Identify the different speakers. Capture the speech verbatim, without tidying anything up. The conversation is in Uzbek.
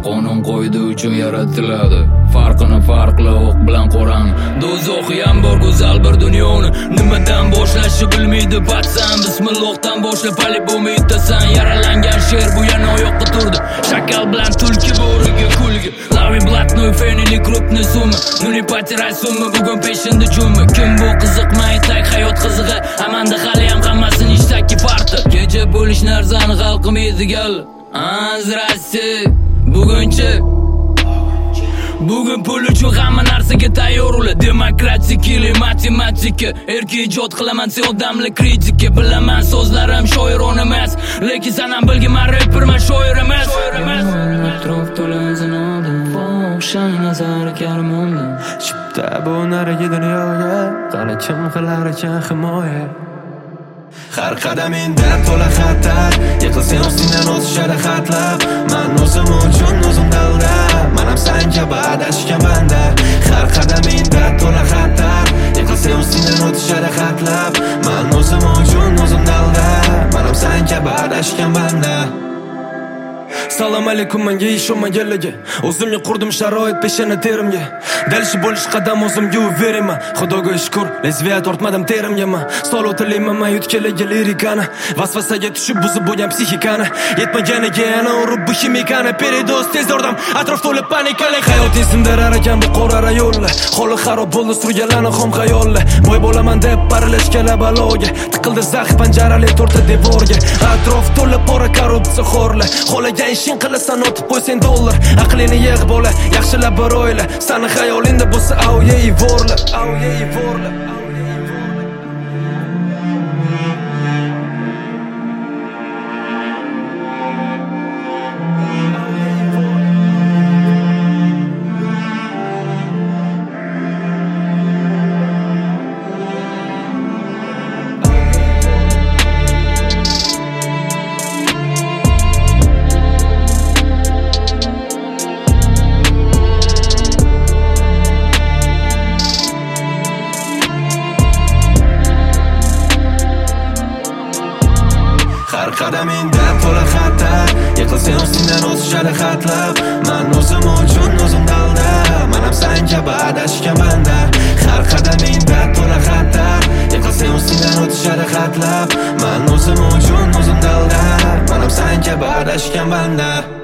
Speaker 1: qonun qo'ydi uchun yaratiladi. Farqini farqli o'q bilan qo'ran. Do'zaxi ham bor go'zal bir dunyoni. Nimadan boshlashni bilmaydi patsan. Bismillohdan boshlab ali bo'lmaydasan. Yaralangan sher bu yana oyoqqa turdi. Shakal bilan tulki bo'riga kulgi. Lavi blatnoy fenili krupni summa. Nuni patiray summa bugun peshinda jumma. Kim bu qiziqmay tak hayot qizig'i. Amanda hali ham hammasini ishtaki farqi. Kecha bo'lishni arzani xalqim edigal. Azrasi bugunchi Bugun pul uchun hamma narsaga tayyor ular. Demokratik ili matematika. Erki ijod qilaman sen odamli kritika. Bilaman so'zlarim shoirona emas, lekin sen ham bilgin rapperman shoir emas. Atrof to'la zinoda, fohishang nazari karmonda.
Speaker 2: Chipta bu narigi dunyoga qani kim qilar ekan himoya. Har qadamingda to'la xatar, yiqilsang ostingdan o'tishadi xatlab. Men o'zim uchun o'zim dalda, men ham sen kabi adashgan banda. Har qadamingda to'la xatar, yiqilsang ostingdan o'tishadi xatlab. Men o'zim uchun o'zim dalda, men ham sen kabi adashgan banda. Salom alaykum, menga ishonmaganlarga o'zimga qurdim sharoit peshana terimga. Dalshi bo'lish qadam o'zimga beraman. Xudoga shukr, lezviya tortmadim terimga men. Solo tilayman men yutkalagi lirikani. Vasvasaga tushib buzib bo'lgan psixikani. Yetmaganiga yana urib bu ximikani. Peridoz tez yordam, atrof to'la panikalik. Hayot esimda ekan bu qora yo'llar. Holi xarob bo'ldi surganlarni xom xayollar. Boy bo'laman deb paralashgan baloga. Tiqildi zax panjarali to'rtta devorga. Atrof to'la pora korrupsiya xorlar. Xolagan ishing qilasan otib qo'ysang dollar. Aqlini yig'ib bola, yaxshilab bir o'yla. Sani xayolingda bo'lsa auye ivorla, auye ivorla. Har qadamingda to'la xatar, yiqilsang ostingdan o'tishadi xatlab. Men o'zim uchun o'zim dalda, men ham sen kabi adashgan banda. Har qadamingda to'la xatar, yiqilsang ostingdan o'tishadi xatlab. Men o'zim uchun o'zim dalda, men ham sen kabi adashgan banda.